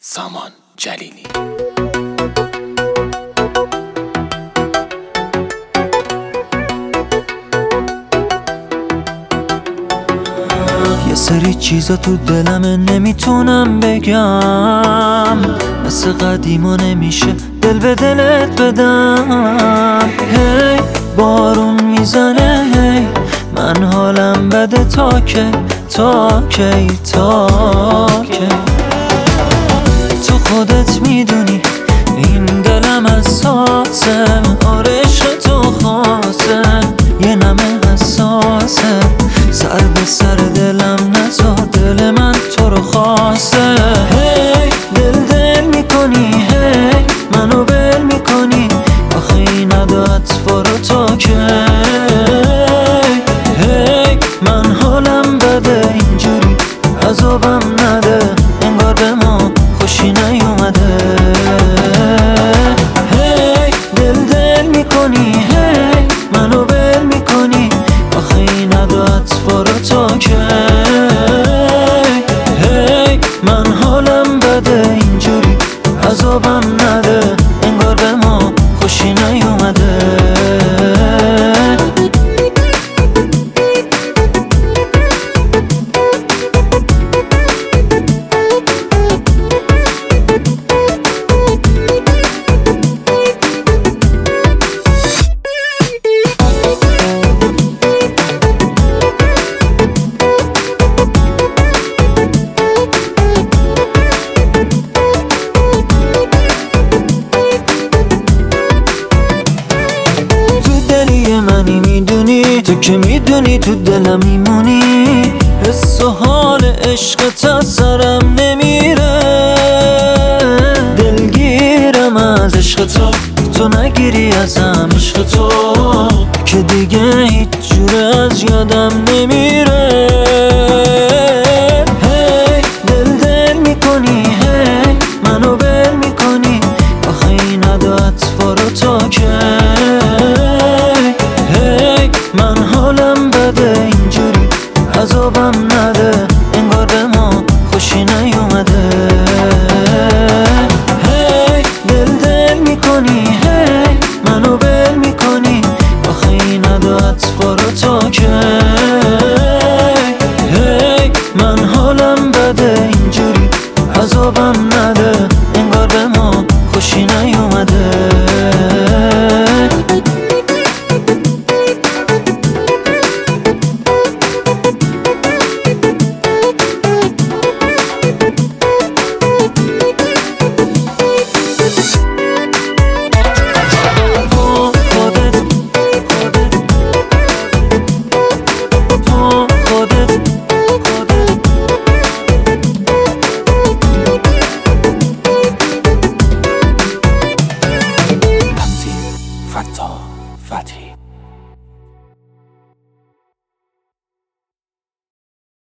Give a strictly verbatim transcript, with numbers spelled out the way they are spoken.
سامان جلیلی. یه سری چیزا تو دلمه نمیتونم بگم، مثل قدیما نمیشه دل به دلت بدم. هی بارون میزنه، هی من حالم بده، تا که تا کی تا کی تو خودت میدونی این دلم حساسه، آره عشق تو خاصه، یه نمه حساسه، سر به سر دلم نزا، دل من تو رو خواسته. هی دل دل میکنی، هی منو بل میکنی، آخه این ادا اطفارو تا که هی من حالم بده، اینجوری عذابم نده، انگار به ما خوشی نیومده. هی دل دل میکنی، هی منو بل میکنی، آخه این ادا اطفارو تا که هی من حالم بده، اینجوری عذابم نده، انگار به ما خوشی نیومده. منی میدونی، تو که میدونی تو دلم میمونی، حس و حال عشقت از سرم نمیره، دلگیرم از عشق تو، تو نگیری ازم عشق تو، که دیگه هیچ جوره از یادم نمیره. هی دل دل میکنی، هی منو بل میکنی، آخه این ادا اطفارو تا که من حالم بده، اینجوری عذابم نده، انگار به ما خوشی نیومده. هی دل دل میکنی، هی منو بل میکنی، آخه این ادا اطفارو تا که هی من حالم بده، اینجوری عذابم نده، انگار به ما خوشی نیومده. فتح فتحی.